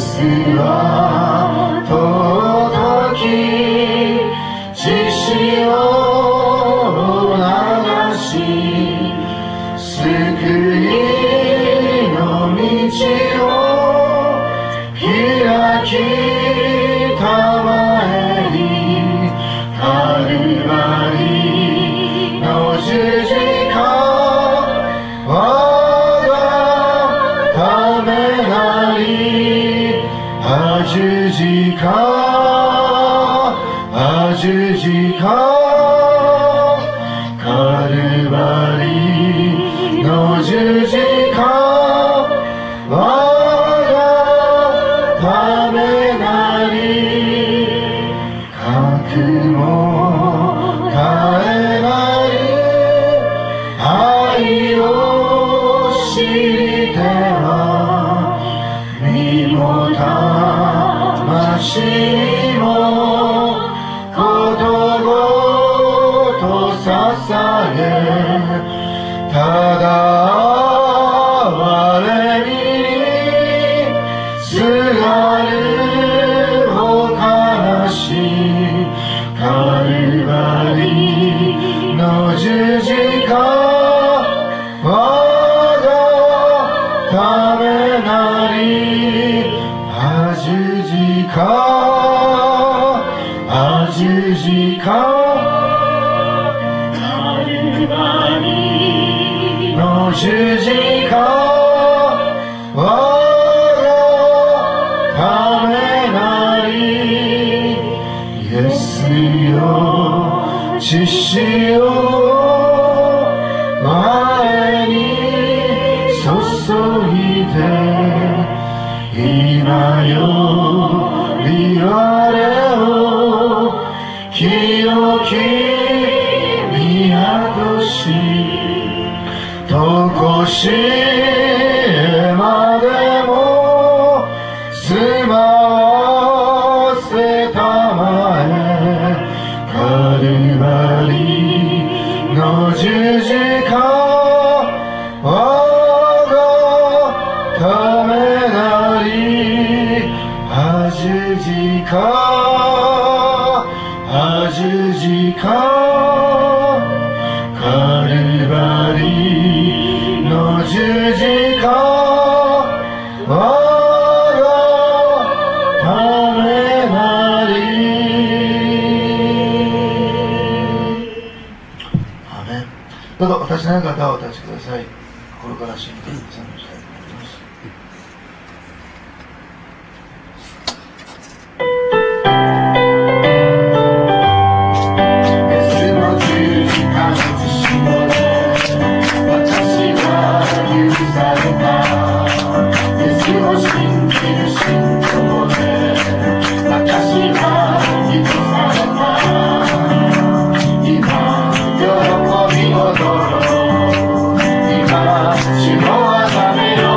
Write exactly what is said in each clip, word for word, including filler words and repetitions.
今、血をあがめよ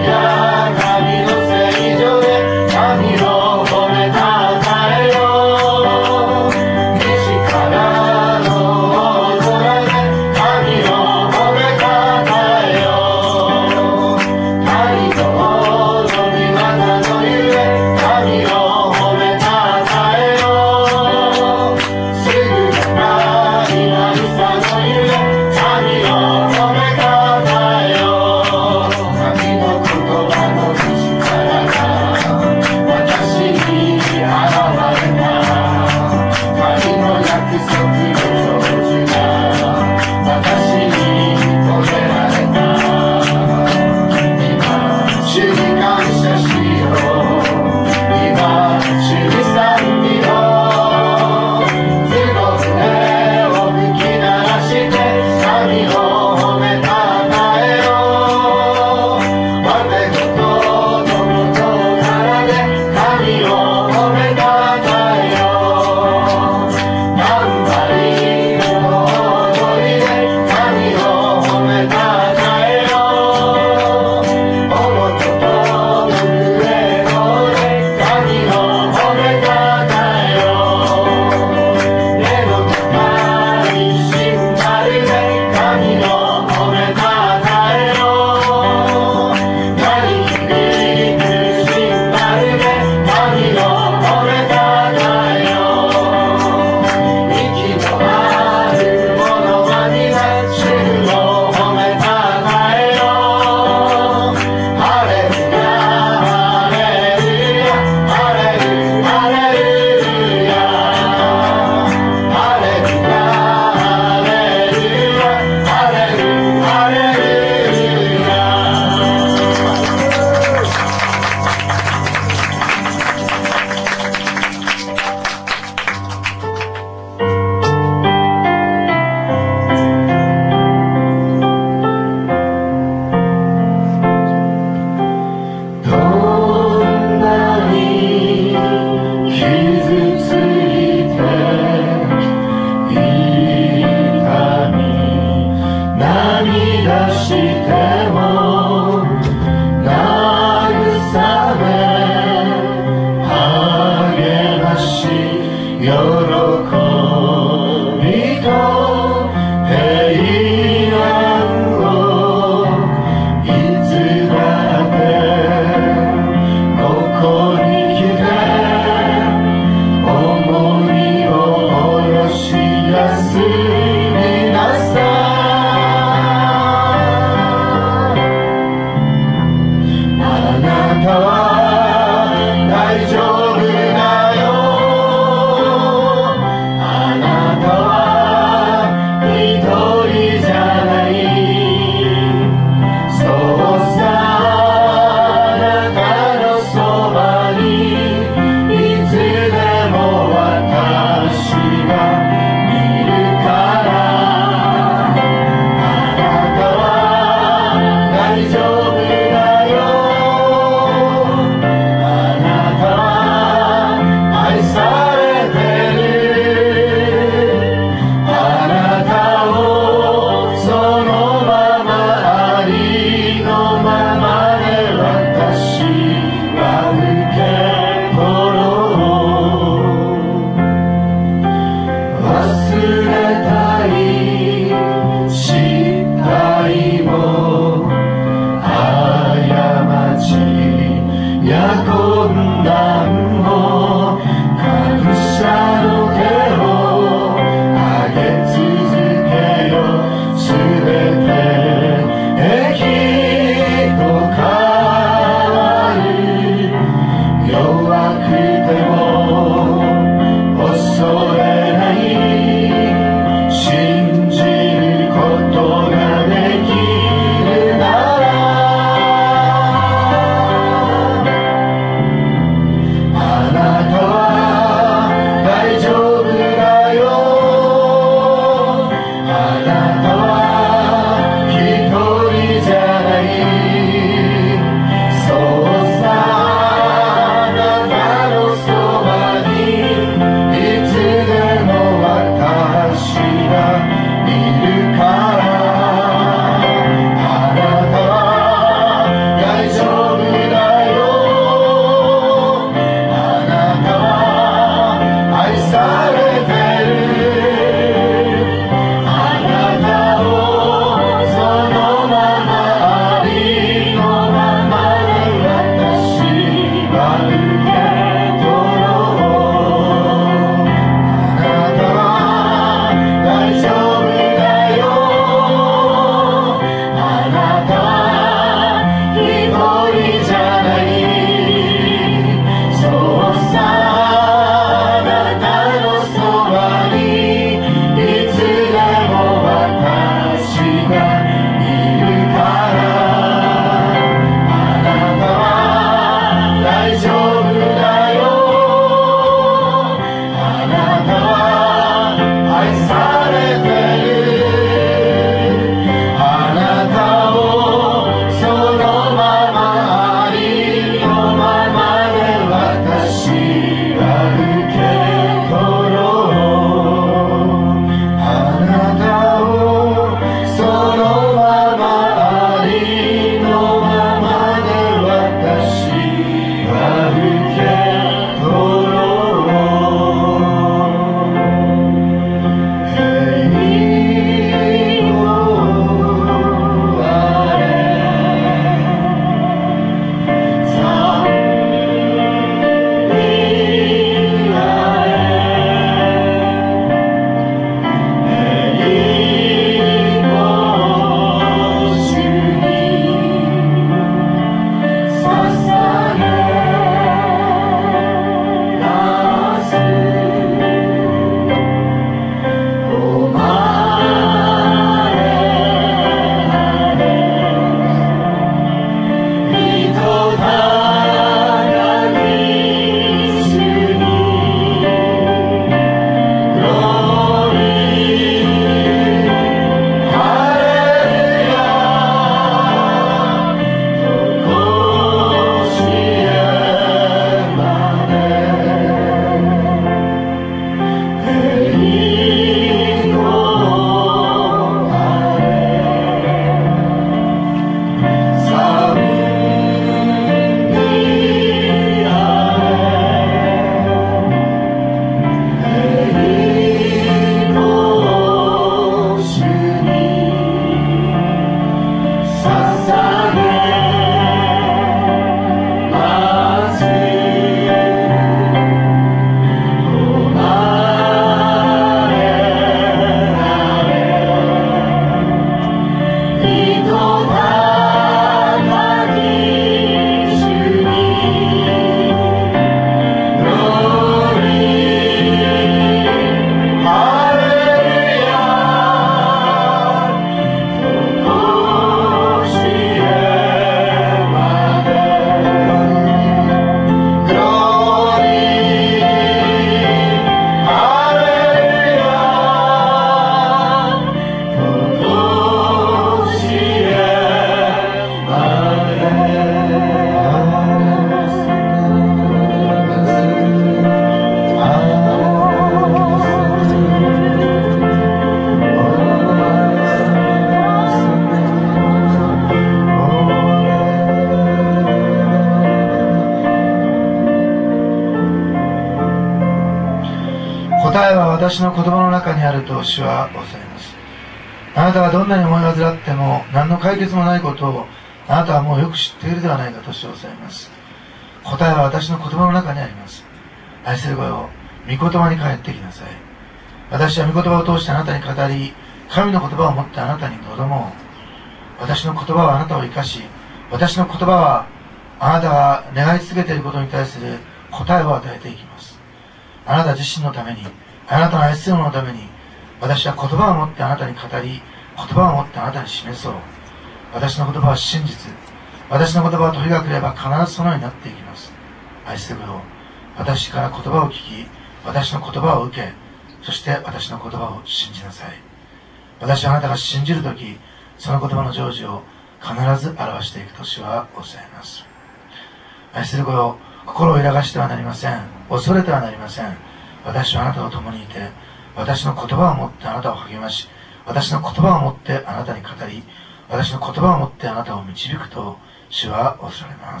私の言葉の中にあると主はおっしゃいます。あなたがどんなに思い煩っても何の解決もないことをあなたはもうよく知っているではないかと主はおっしゃいます。答えは私の言葉の中にあります。愛する子よ、御言葉に帰ってきなさい。私は御言葉を通してあなたに語り、神の言葉を持ってあなたに臨もう。私の言葉はあなたを生かし、私の言葉はあなたが願い続けていることに対する答えを与えていきます。あなた自身のために、あなたの愛する者のために、私は言葉を持ってあなたに語り、言葉を持ってあなたに示そう。私の言葉は真実。私の言葉は時が来れば必ずそのようになっていきます。愛する者、私から言葉を聞き、私の言葉を受け、そして私の言葉を信じなさい。私はあなたが信じるとき、その言葉の成就を必ず表していくと主はおっしゃいます。愛する子よ、心を揺らがしてはなりません。恐れてはなりません。私はあなたと共にいて、私の言葉を持ってあなたを励まし、私の言葉を持ってあなたに語り、私の言葉を持ってあなたを導くと主はおっしゃいます。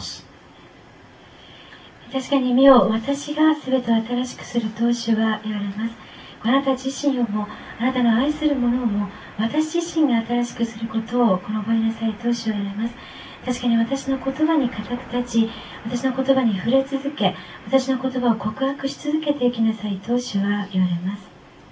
確かに見よ、私が全てを新しくすると主は言われます。あなた自身をも、あなたの愛する者をも、私自身が新しくすることをこの覚えなさいと主は言われます。確かに私の言葉に固く立ち、私の言葉に触れ続け、私の言葉を告白し続けていきなさいと主は言われます。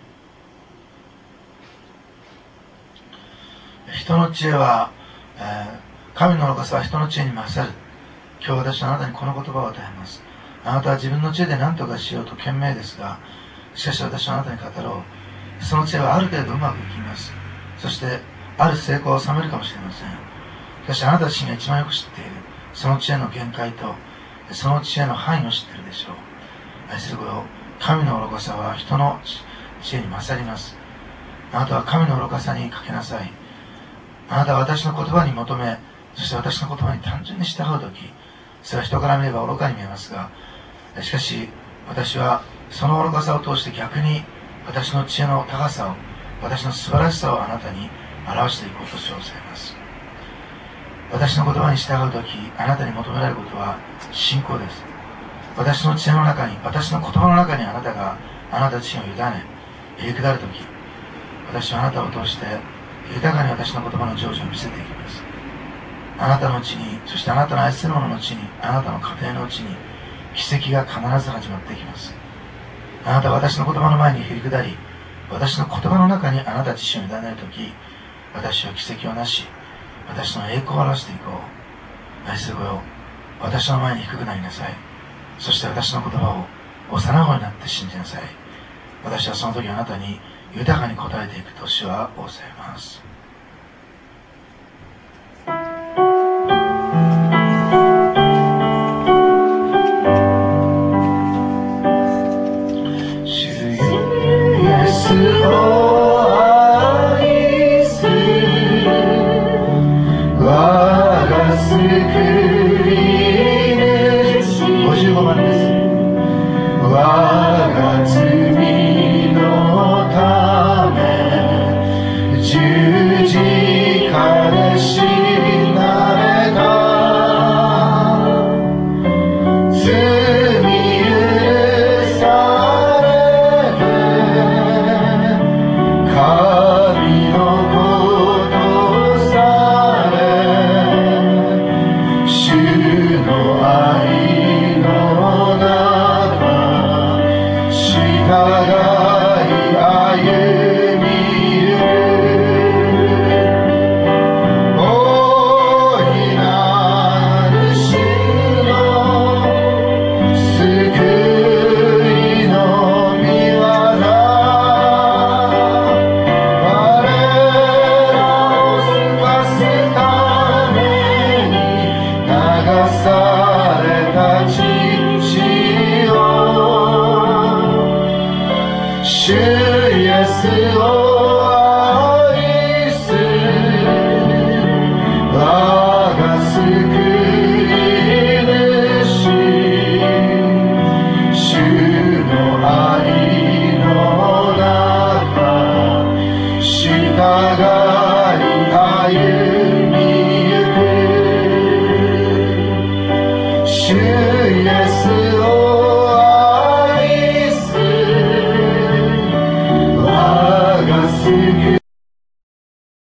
人の知恵は、えー、神の愚かさは人の知恵に勝る。今日私はあなたにこの言葉を与えます。あなたは自分の知恵で何とかしようと懸命ですが、しかし私はあなたに語ろう。その知恵はある程度うまくいきます。そしてある成功を収めるかもしれません。しかしあなた自身が一番よく知っているその知恵の限界とその知恵の範囲を知っているでしょう。愛する子よ、神の愚かさは人の知恵に勝ります。あなたは神の愚かさにかけなさい。あなたは私の言葉に求め、そして私の言葉に単純に従うとき、それは人から見れば愚かに見えますが、しかし私はその愚かさを通して逆に私の知恵の高さを、私の素晴らしさをあなたに表していこうとしようとされます。私の言葉に従うとき、あなたに求められることは信仰です。私の知恵の中に、私の言葉の中にあなたがあなた自身を委ね、入り下るとき、私はあなたを通して豊かに私の言葉の成就を見せていきます。あなたのうちに、そしてあなたの愛する者のうちに、あなたの家庭のうちに奇跡が必ず始まっていきます。あなたは私の言葉の前にへり下り、私の言葉の中にあなた自身を委ねるとき、私は奇跡をなし、私の栄光を表していこう。愛する子よ、私の前に低くなりなさい。そして私の言葉を幼子になって信じなさい。私はその時あなたに豊かに応えていくと主は仰せます。 主イエスを